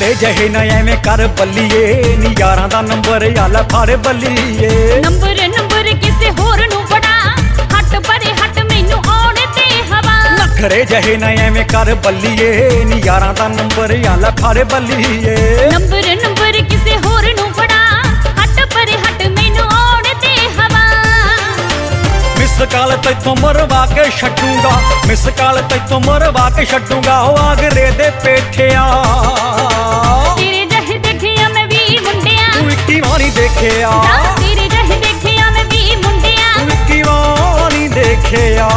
नखरे जहे न एवें कर बल्लीए नी यारां दा नंबर आला फाड़ बल्लीए। नंबर नंबर किसे होर नू फड़ा हट परे हट मैनू आउण ते हवा। नखरे जहे न एवें कर बल्लीए नी यारां दा नंबर आला फाड़ बल्लीए। नंबर नंबर किसे होर नू फड़ा हट परे हट मैनू आउण ते हवा। मिस काल तैथों मरवा के छड्डूंगा, मिस काल तैथों मरवा के छड्डूंगा ओ आगरे दे पेठिया। तेरे जहे देखिया मैं भी मुंडिया, तू इक्की वारी देखिया। तेरे जहे देखिया मैं भी मुंडिया, तू इक्की वारी देखिया।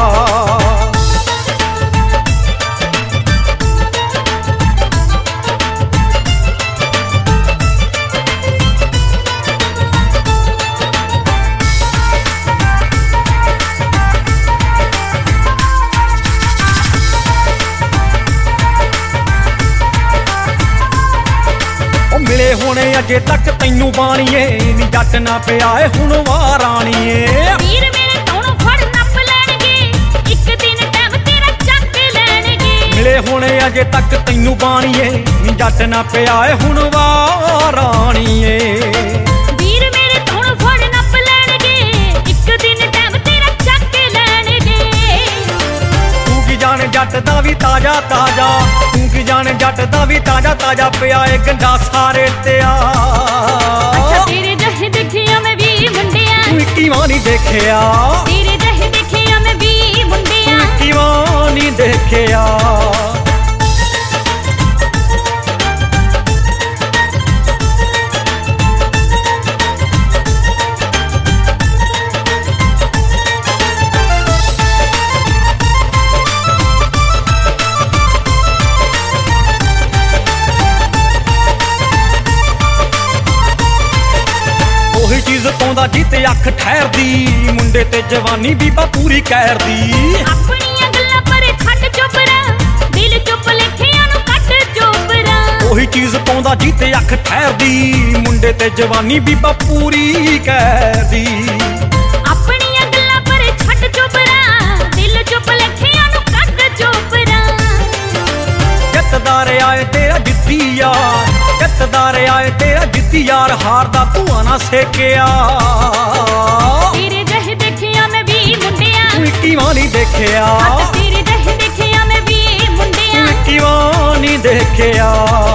मिले होने अजे तक तैनू बाणीए नी जट ना पिया हुण वाराणीए। वीर मेरे तोणों फड़ नप लैणगे इक दिन टाइम तेरा चक लैणगे। मिले होने अजे तक तैनू बाणीए नी जट ना पिया हुण वाराणीए। वीर मेरे तोणों फड़ नप लैणगे इक दिन टाइम तेरा चक लैणगे। तू की जाने जट दा भी ताजा ताजा, तू की जाने जट दा भी ताजा ताजा पिया ए गंडा सारे ते आ। अच्छा तेरे जहे देखिया मैं भी मुंडिया, तू इक्की वारी देखिया। तेरे जहे देखिया मैं भी तू मुंडिया। इक्की वारी देखिया। ਉਹੀ ਚੀਜ਼ ਪਾਉਂਦਾ ਜਿੱਤੇ ਅੱਖ ਠਹਿਰਦੀ, ਮੁੰਡੇ ਤੇ ਜਵਾਨੀ ਬੀਬਾ ਪੂਰੀ ਕਹਿਰਦੀ। ਆਪਣੀਆਂ ਗੱਲਾਂ ਪਰੇ ਛੱਡ ਚੁੱਪਰਾ, ਦਿਲ ਚੁੱਪ ਲਿਖਿਆਂ ਨੂੰ ਕੱਢ ਚੋਪਰਾ। ਉਹੀ ਚੀਜ਼ ਪਾਉਂਦਾ ਜਿੱਤੇ ਅੱਖ ਠਹਿਰਦੀ, ਮੁੰਡੇ ਤੇ ਜਵਾਨੀ ਬੀਬਾ ਪੂਰੀ ਕਹਿਰਦੀ। ਆਪਣੀਆਂ ਗੱਲਾਂ ਪਰੇ ਛੱਡ ਚੁੱਪਰਾ, ਦਿਲ ਚੁੱਪ ਲਿਖਿਆਂ ਨੂੰ ਕੱਢ ਚੋਪਰਾ। ਜਿੱਤਦਾਰ ਆਏ ਤੇਰਾ ਜਿੱਤੀ ਯਾਰ, ਜਿੱਤਦਾਰ ਆਏ ਤੇਰਾ ਜਿੱਤੀ ਯਾਰ, ਹਾਰਦਾ ਧੂਆਂ ਨਾ ਸੇਕਿਆ। ਤੇਰੇ ਜਹੇ ਦੇਖਿਆ ਮੈਂ ਵੀ ਮੁੰਡਿਆ, ਤੂੰ ਇੱਕੀ ਵਾਰੀ ਦੇਖਿਆ। ਤੇਰੇ ਜਹੇ ਦੇਖਿਆ ਮੈਂ ਵੀ ਮੁੰਡਿਆ। ਤੂੰ ਇੱਕੀ ਵਾਰੀ ਦੇਖਿਆ।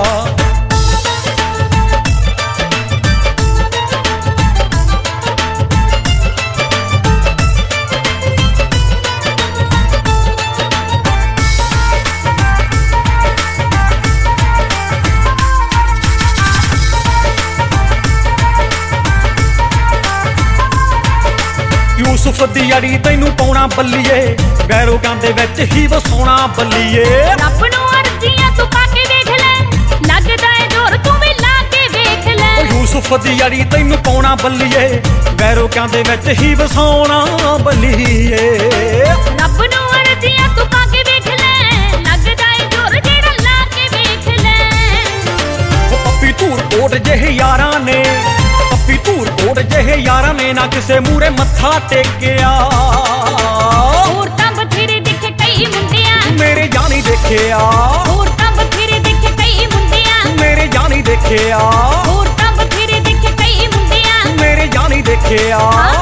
ਯੂਸੁਫ ਦੀ ਅੜੀ ਤੈਨੂੰ ਪਾਉਣਾ ਬੱਲੀਏ, ਗੈਰੋ ਗਾਂਦੇ ਵਿੱਚ ਹੀ ਵਸਾਉਣਾ ਬੱਲੀਏ। ਰੱਬ ਨੂੰ ਅਰਜ਼ੀਆਂ ਤੂੰ ਪਾ ਕੇ ਵੇਖ ਲੈ, ਲੱਗਦਾ ਏ ਜ਼ੋਰ ਤੂੰ ਵੀ ਲਾ ਕੇ ਵੇਖ ਲੈ। ਯੂਸੁਫ ਦੀ ਅੜੀ ਤੈਨੂੰ ਪਾਉਣਾ ਬੱਲੀਏ, ਗੈਰੋ ਗਾਂਦੇ ਵਿੱਚ ਹੀ ਵਸਾਉਣਾ ਬੱਲੀਏ। ਰੱਬ ਨੂੰ ਅਰਜ਼ੀਆਂ ਤੂੰ ਪਾ ਕੇ ਵੇਖ ਲੈ, ਲੱਗਦਾ ਏ ਜ਼ੋਰ ਜਿਹੜਾ ਲਾ ਕੇ ਵੇਖ ਲੈ। ਪੱਪੀ ਧੂਰ ਕੋਟ ਜਿਹੇ ਯਾਰਾਂ ਨੇ, ਪੱਪੀ ਧੂਰ ਕੋਟ ਜਿਹੇ ਯਾਰਾਂ ਨੇ ਨਾ ਕਿਸੇ ਮੂਰੇ ਮੱਥਾ ਟੇਕਿਆ। ਹੋਰ ਤਾਂ ਬਥੇਰੇ ਦੇਖੇ ਕਈ ਮੁੰਡਿਆਂ, ਮੇਰੇ ਜਾਨੀ ਦੇਖਿਆ। ਹੋਰ ਤਾਂ ਬਥੇਰੇ ਦੇਖੇ ਕਈ ਮੁੰਡਿਆਂ, ਮੇਰੇ ਜਾਨੀ ਦੇਖਿਆ। ਹੋਰ ਤਾਂ ਬਥੇਰੇ ਦੇਖੇ ਕਈ ਮੁੰਡਿਆਂ, ਮੇਰੇ ਜਾਨੀ ਦੇਖਿਆ।